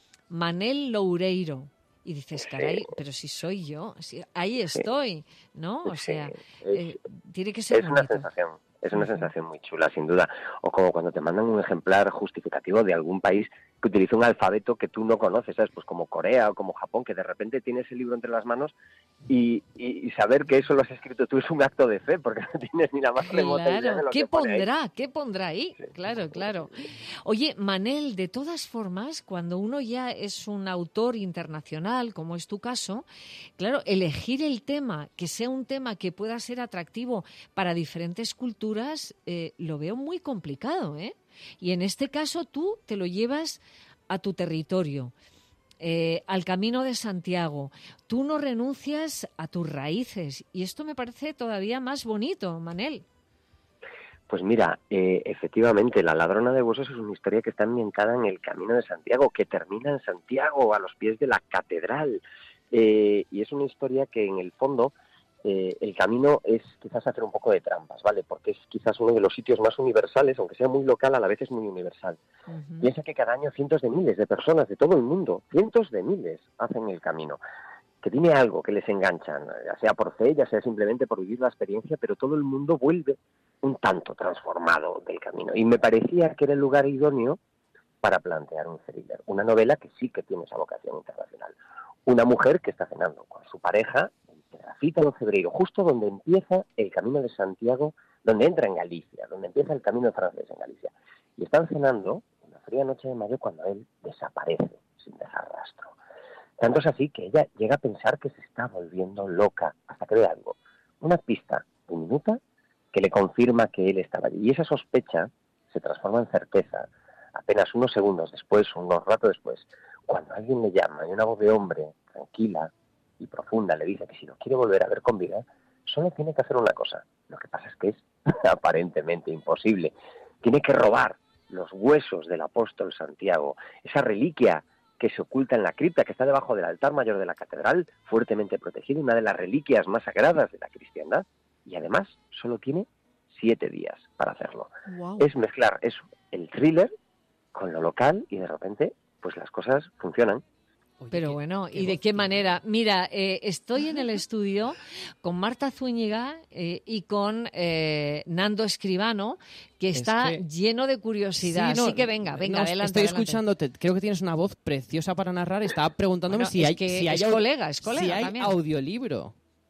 Manel Loureiro y dices, caray, sí. pero si soy yo, si, ahí estoy, ¿no? O sea, sí, es, eh, tiene que ser es bonito. una sensación. Es una sensación muy chula, sin duda. O como cuando te mandan un ejemplar justificativo de algún país que utiliza un alfabeto que tú no conoces, ¿sabes? Pues como Corea o como Japón, que de repente tienes el libro entre las manos y, y, y saber que eso lo has escrito tú es un acto de fe, porque no tienes ni la más remota idea de Claro, lo ¿qué que pone ahí. pondrá? ¿Qué pondrá ahí? Sí. Claro, claro. Oye, Manel, de todas formas, cuando uno ya es un autor internacional, como es tu caso, claro, elegir el tema, que sea un tema que pueda ser atractivo para diferentes culturas, eh, lo veo muy complicado, ¿eh? Y en este caso tú te lo llevas a tu territorio, eh, al Camino de Santiago. Tú no renuncias a tus raíces y esto me parece todavía más bonito, Manel. Pues mira, eh, efectivamente, La ladrona de huesos es una historia que está ambientada en el Camino de Santiago, que termina en Santiago, a los pies de la catedral. Eh, y es una historia que, en el fondo, eh, el camino es quizás hacer un poco de trampas, ¿vale? Porque es quizás uno de los sitios más universales, aunque sea muy local, a la vez es muy universal. Uh-huh. Piensa que cada año cientos de miles de personas de todo el mundo, cientos de miles, hacen el camino. Que tiene algo que les enganchan, ya sea por fe, ya sea simplemente por vivir la experiencia, pero todo el mundo vuelve un tanto transformado del camino. Y me parecía que era el lugar idóneo para plantear un thriller, una novela que sí que tiene esa vocación internacional. Una mujer que está cenando con su pareja en Piedrafita de Cebreiro, justo donde empieza el Camino de Santiago, donde entra en Galicia, donde empieza el camino francés en Galicia. Y están cenando una fría noche de mayo cuando él desaparece sin dejar rastro. Tanto es así que ella llega a pensar que se está volviendo loca hasta que ve algo, una pista diminuta que le confirma que él estaba allí. Y esa sospecha se transforma en certeza apenas unos segundos después, unos ratos después, cuando alguien le llama y una voz de hombre tranquila y profunda le dice que si lo quiere volver a ver con vida, solo tiene que hacer una cosa. Lo que pasa es que es aparentemente imposible. Tiene que robar los huesos del apóstol Santiago, esa reliquia que se oculta en la cripta, que está debajo del altar mayor de la catedral, fuertemente protegida, una de las reliquias más sagradas de la cristiandad, y además solo tiene siete días para hacerlo. Wow. Es mezclar eso, el thriller con lo local, y de repente pues las cosas funcionan. Pero bueno, ¿y de qué manera? Mira, eh, estoy en el estudio con Marta Zúñiga eh, y con eh, Nando Escribano, que está es que... lleno de curiosidad. Sí, no, Así que venga, venga, no, adelante. Estoy adelante. escuchándote, creo que tienes una voz preciosa para narrar. Estaba preguntándome bueno, si, hay, que si hay... Es colega, es colega si hay también. audiolibro.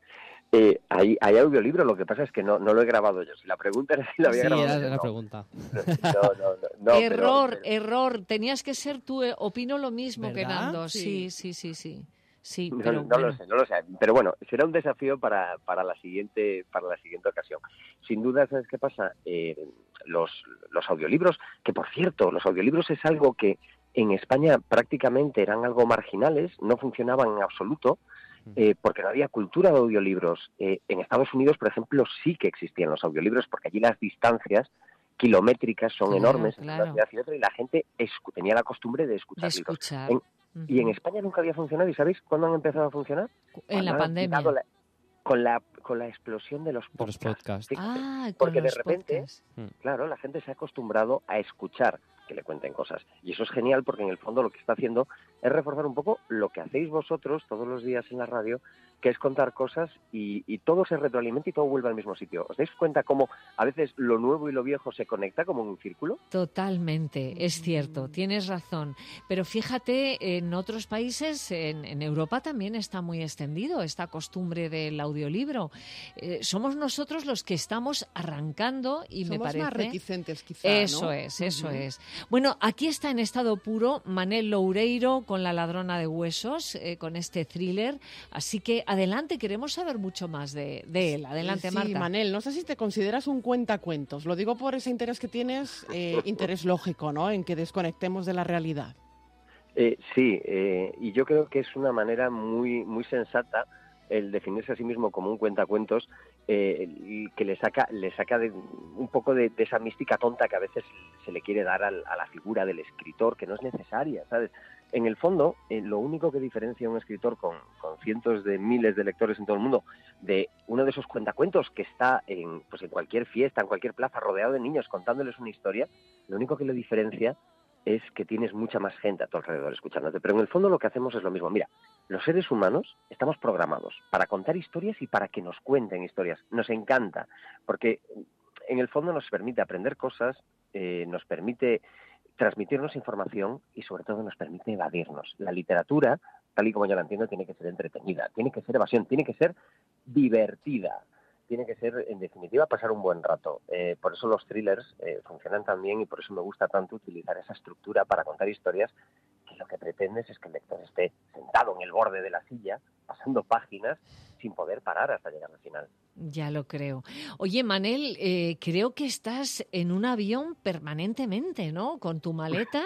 Eh, hay, hay audiolibro, lo que pasa es que no, no lo he grabado yo. Si la pregunta era si lo había sí, grabado era yo, la no. pregunta. No, no, no, no, error, pero, pero... error. Tenías que ser tú, eh, opino lo mismo ¿verdad? que Nando. Sí, sí, sí, sí. sí. Sí, no, pero no bueno. lo sé, no lo sé. Pero bueno, será un desafío para, para la siguiente para la siguiente ocasión. Sin duda, ¿sabes qué pasa? Eh, los, los audiolibros, que por cierto, los audiolibros es algo que en España prácticamente eran algo marginales, no funcionaban en absoluto, eh, porque no había cultura de audiolibros. Eh, en Estados Unidos, por ejemplo, sí que existían los audiolibros, porque allí las distancias kilométricas son claro, enormes claro. entre una ciudad y otra, y la gente escu- tenía la costumbre de escuchar de libros. escuchar. En, uh-huh. Y en España nunca había funcionado. ¿Y sabéis cuándo han empezado a funcionar? En Cuando la pandemia. La, con, la, con la explosión de los podcasts. De los podcasts. Ah, porque con de los repente, podcasts. claro, la gente se ha acostumbrado a escuchar que le cuenten cosas. Y eso es genial porque en el fondo lo que está haciendo es reforzar un poco lo que hacéis vosotros todos los días en la radio, que es contar cosas y, y todo se retroalimenta y todo vuelve al mismo sitio. ¿Os dais cuenta cómo a veces lo nuevo y lo viejo se conecta como en un círculo? Totalmente, es cierto, tienes razón. Pero fíjate, en otros países, en, en Europa también está muy extendido esta costumbre del audiolibro. Eh, somos nosotros los que estamos arrancando y somos me parece... más reticentes quizá, Eso ¿no? es, eso uh-huh. es. Bueno, aquí está en estado puro Manel Loureiro con La ladrona de huesos, eh, con este thriller. Así que adelante, queremos saber mucho más de, de él. Adelante, sí, Marta. Sí, Manel, no sé si te consideras un cuentacuentos. Lo digo por ese interés que tienes, eh, interés lógico, ¿no?, en que desconectemos de la realidad. Eh, sí, eh, y yo creo que es una manera muy, muy sensata el definirse a sí mismo como un cuentacuentos, eh, y que le saca le saca de, un poco de, de esa mística tonta que a veces se le quiere dar al, a la figura del escritor, que no es necesaria, ¿sabes? En el fondo, eh, lo único que diferencia a un escritor con, con cientos de miles de lectores en todo el mundo de uno de esos cuentacuentos que está en, pues en cualquier fiesta, en cualquier plaza, rodeado de niños contándoles una historia, lo único que lo diferencia es que tienes mucha más gente a tu alrededor escuchándote. Pero en el fondo lo que hacemos es lo mismo. Mira, los seres humanos estamos programados para contar historias y para que nos cuenten historias. Nos encanta, porque en el fondo nos permite aprender cosas, eh, nos permite transmitirnos información y sobre todo nos permite evadirnos. La literatura, tal y como yo la entiendo, tiene que ser entretenida, tiene que ser evasión, tiene que ser divertida. Tiene que ser, en definitiva, pasar un buen rato. Eh, por eso los thrillers eh, funcionan tan bien y por eso me gusta tanto utilizar esa estructura para contar historias, que lo que pretendes es que el lector esté sentado en el borde de la silla, pasando páginas, sin poder parar hasta llegar al final. Ya lo creo. Oye, Manel, eh, creo que estás en un avión permanentemente, ¿no? Con tu maleta.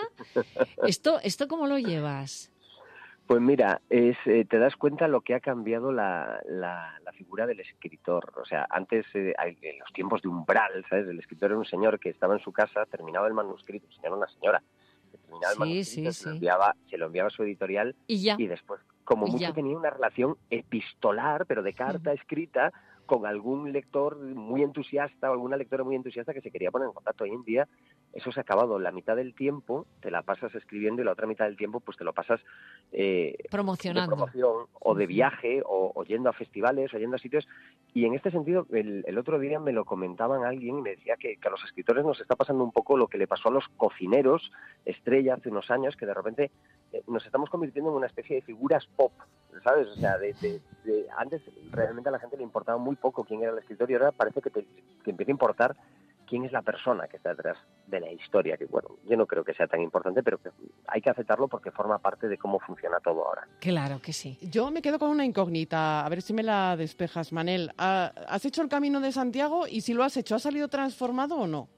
¿Esto, esto cómo lo llevas? Pues mira, es, eh, te das cuenta lo que ha cambiado la, la, la figura del escritor. O sea, antes, eh, en los tiempos de umbral, ¿sabes? El escritor era un señor que estaba en su casa, terminaba el manuscrito, el señor era una señora, que terminaba sí, el manuscrito, sí, se, sí. Lo enviaba, se lo enviaba a su editorial y, ya. y después, como y mucho, ya. tenía una relación epistolar, pero de carta escrita, con algún lector muy entusiasta o alguna lectora muy entusiasta que se quería poner en contacto. Hoy en día eso se ha acabado. La mitad del tiempo te la pasas escribiendo y la otra mitad del tiempo pues te lo pasas eh, promocionando. de promoción o de viaje o, o yendo a festivales o yendo a sitios. Y en este sentido, el, el otro día me lo comentaban alguien y me decía que, que a los escritores nos está pasando un poco lo que le pasó a los cocineros estrella hace unos años, que de repente eh, nos estamos convirtiendo en una especie de figuras pop, ¿sabes? O sea, de, de, de, antes realmente a la gente le importaba muy poco quién era el escritor y ahora parece que, te, que empieza a importar quién es la persona que está detrás de la historia, que bueno, yo no creo que sea tan importante, pero que hay que aceptarlo porque forma parte de cómo funciona todo ahora. Claro que sí. Yo me quedo con una incógnita, a ver si me la despejas, Manel. ¿Has hecho el Camino de Santiago? Y si lo has hecho, ¿has salido transformado o no?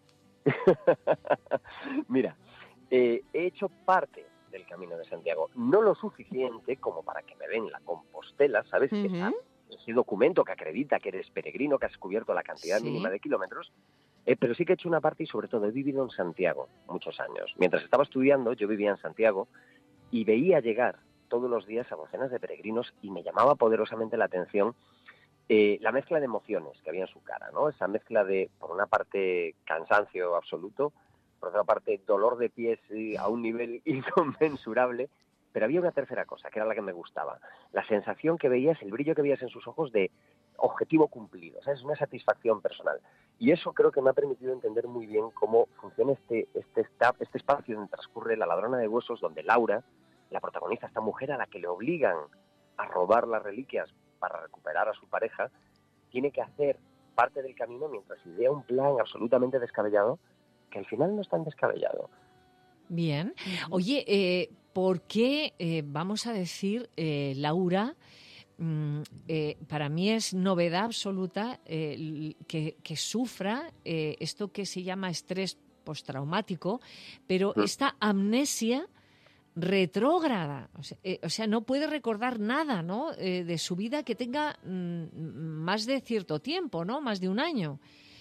Mira, eh, he hecho parte del Camino de Santiago, no lo suficiente como para que me den la Compostela, ¿sabes? Uh-huh. Esa, ese documento que acredita que eres peregrino, que has cubierto la cantidad sí. mínima de kilómetros, eh, pero sí que he hecho una parte y sobre todo he vivido en Santiago muchos años. Mientras estaba estudiando, yo vivía en Santiago y veía llegar todos los días a docenas de peregrinos y me llamaba poderosamente la atención eh, la mezcla de emociones que había en su cara, ¿no? Esa mezcla de, por una parte, cansancio absoluto, por otra parte, dolor de pies eh, a un nivel inconmensurable, pero había una tercera cosa, que era la que me gustaba. La sensación que veías, el brillo que veías en sus ojos de objetivo cumplido, o sea, es una satisfacción personal. Y eso creo que me ha permitido entender muy bien cómo funciona este, este, este espacio donde transcurre La ladrona de huesos, donde Laura, la protagonista, esta mujer a la que le obligan a robar las reliquias para recuperar a su pareja, tiene que hacer parte del camino mientras idea un plan absolutamente descabellado, que al final no es tan descabellado. Bien. Oye, eh, ¿por qué, eh, vamos a decir, eh, Laura, mm, eh, para mí es novedad absoluta eh, que, que sufra eh, esto que se llama estrés postraumático, pero ¿Mm? esta amnesia retrógrada, o sea, eh, o sea, no puede recordar nada, ¿no? Eh, de su vida que tenga mm, más de cierto tiempo, ¿no? Más de un año.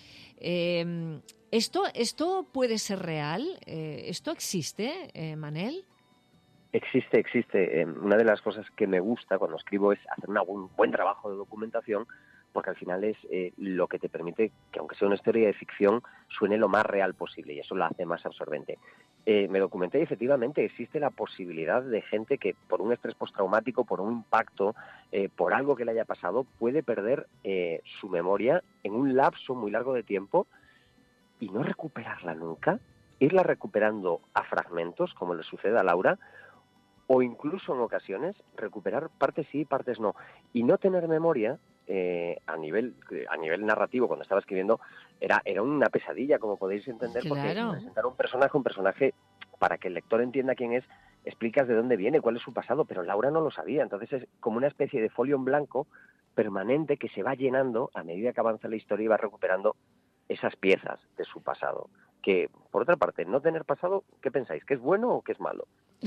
Eh, ¿esto, ¿Esto puede ser real? Eh, ¿Esto existe, eh, Manel? Existe, existe. Eh, una de las cosas que me gusta cuando escribo es hacer una, un buen trabajo de documentación, porque al final es eh, lo que te permite que, aunque sea una historia de ficción, suene lo más real posible, y eso la hace más absorbente. Eh, me documenté y efectivamente existe la posibilidad de gente que por un estrés postraumático, por un impacto, eh, por algo que le haya pasado, puede perder eh, su memoria en un lapso muy largo de tiempo y no recuperarla nunca, irla recuperando a fragmentos, como le sucede a Laura, o incluso en ocasiones recuperar partes sí y partes no, y no tener memoria. Eh, a nivel a nivel narrativo, cuando estaba escribiendo, era era una pesadilla, como podéis entender, claro. Porque presentar un personaje, un personaje, para que el lector entienda quién es, explicas de dónde viene, cuál es su pasado, pero Laura no lo sabía, entonces es como una especie de folio en blanco permanente que se va llenando a medida que avanza la historia y va recuperando esas piezas de su pasado. Que, por otra parte, no tener pasado, ¿qué pensáis? ¿Que es bueno o que es malo?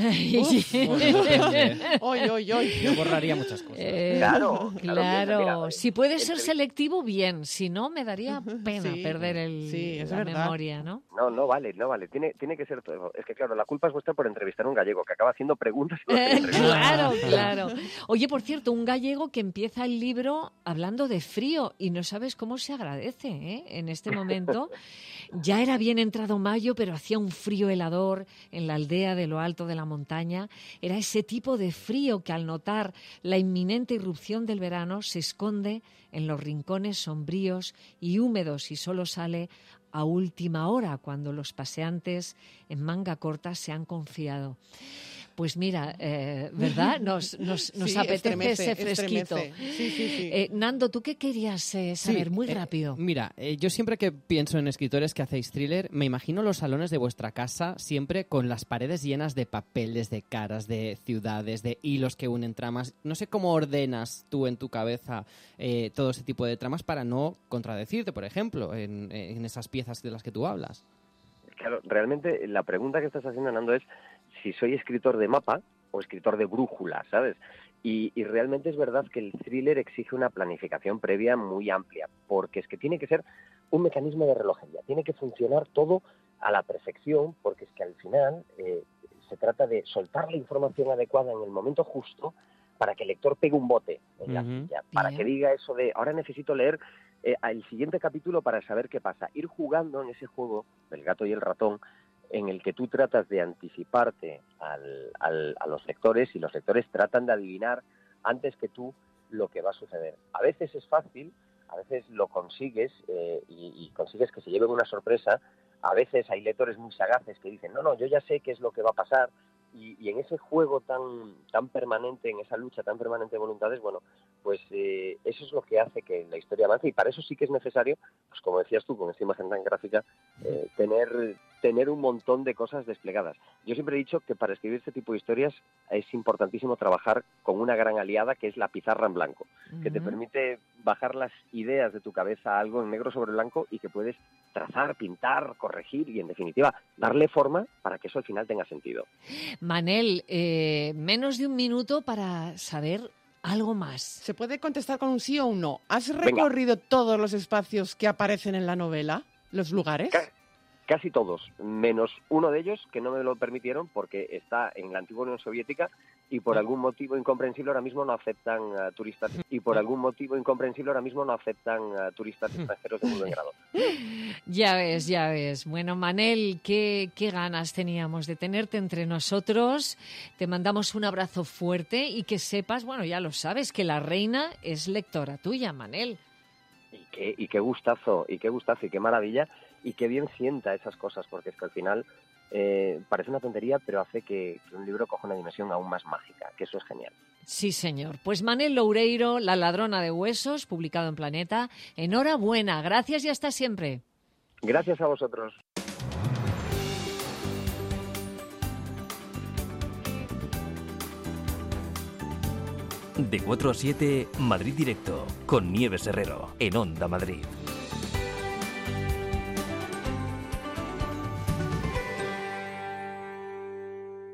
Hoy, hoy, hoy. Yo borraría muchas cosas. Eh, claro, claro. claro. Mira, mira, si puede ser entre... selectivo, bien. Si no, me daría pena sí, perder el, sí, es la verdad. memoria, ¿no? No, no vale, no vale. Tiene, tiene que ser todo. Es que, claro, la culpa es vuestra por entrevistar a un gallego que acaba haciendo preguntas. Eh, claro, claro. Oye, por cierto, un gallego que empieza el libro hablando de frío y no sabes cómo se agradece, ¿eh? En este momento. Ya era bien entrado mayo, pero hacía un frío helador en la aldea de lo alto de la montaña. Era ese tipo de frío que al notar la inminente irrupción del verano se esconde en los rincones sombríos y húmedos y solo sale a última hora cuando los paseantes en manga corta se han confiado. Pues mira, eh, ¿verdad? Nos, nos, nos sí, apetece estremece, ese fresquito. Sí, sí, sí. Eh, Nando, ¿tú qué querías eh, saber? Sí, Muy eh, rápido. Mira, eh, yo siempre que pienso en escritores que hacéis thriller, me imagino los salones de vuestra casa siempre con las paredes llenas de papeles, de caras, de ciudades, de hilos que unen tramas. No sé cómo ordenas tú en tu cabeza eh, todo ese tipo de tramas para no contradecirte, por ejemplo, en, en esas piezas de las que tú hablas. Claro, realmente la pregunta que estás haciendo, Nando, es si soy escritor de mapa o escritor de brújula, ¿sabes? Y, y realmente es verdad que el thriller exige una planificación previa muy amplia, porque es que tiene que ser un mecanismo de relojería, tiene que funcionar todo a la perfección, porque es que al final eh, se trata de soltar la información adecuada en el momento justo para que el lector pegue un bote en la Uh-huh. silla, para Bien. que diga eso de ahora necesito leer eh, el siguiente capítulo para saber qué pasa, ir jugando en ese juego del gato y el ratón, en el que tú tratas de anticiparte al, al, a los lectores y los lectores tratan de adivinar antes que tú lo que va a suceder. A veces es fácil, a veces lo consigues eh, y, y consigues que se lleven una sorpresa, a veces hay lectores muy sagaces que dicen, no, no, yo ya sé qué es lo que va a pasar, y, y en ese juego tan tan permanente, en esa lucha tan permanente de voluntades, bueno, pues eh, eso es lo que hace que la historia avance, y para eso sí que es necesario, pues como decías tú, con esta imagen tan gráfica, eh, tener tener un montón de cosas desplegadas. Yo siempre he dicho que para escribir este tipo de historias es importantísimo trabajar con una gran aliada que es la pizarra en blanco, uh-huh. que te permite bajar las ideas de tu cabeza a algo en negro sobre blanco y que puedes trazar, pintar, corregir y, en definitiva, darle forma para que eso al final tenga sentido. Manel, eh, menos de un minuto para saber algo más. ¿Se puede contestar con un sí o un no? ¿Has recorrido Venga. todos los espacios que aparecen en la novela? ¿Los lugares? C- casi todos, menos uno de ellos que no me lo permitieron porque está en la antigua Unión Soviética y por algún motivo incomprensible ahora mismo no aceptan uh, turistas y por algún motivo incomprensible ahora mismo no aceptan uh, turistas extranjeros de muy buen grado. Ya ves, ya ves. Bueno, Manel, qué, qué ganas teníamos de tenerte entre nosotros. Te mandamos un abrazo fuerte y que sepas, bueno, ya lo sabes, que la reina es lectora tuya, Manel. Y qué, y qué gustazo, y qué gustazo, y qué maravilla, y qué bien sienta esas cosas, porque es que al final eh, parece una tontería, pero hace que, que un libro coja una dimensión aún más mágica, que eso es genial. Sí, señor. Pues Manel Loureiro, La ladrona de huesos, publicado en Planeta. Enhorabuena, gracias y hasta siempre. Gracias a vosotros. De cuatro a siete, Madrid Directo, con Nieves Herrero, en Onda Madrid.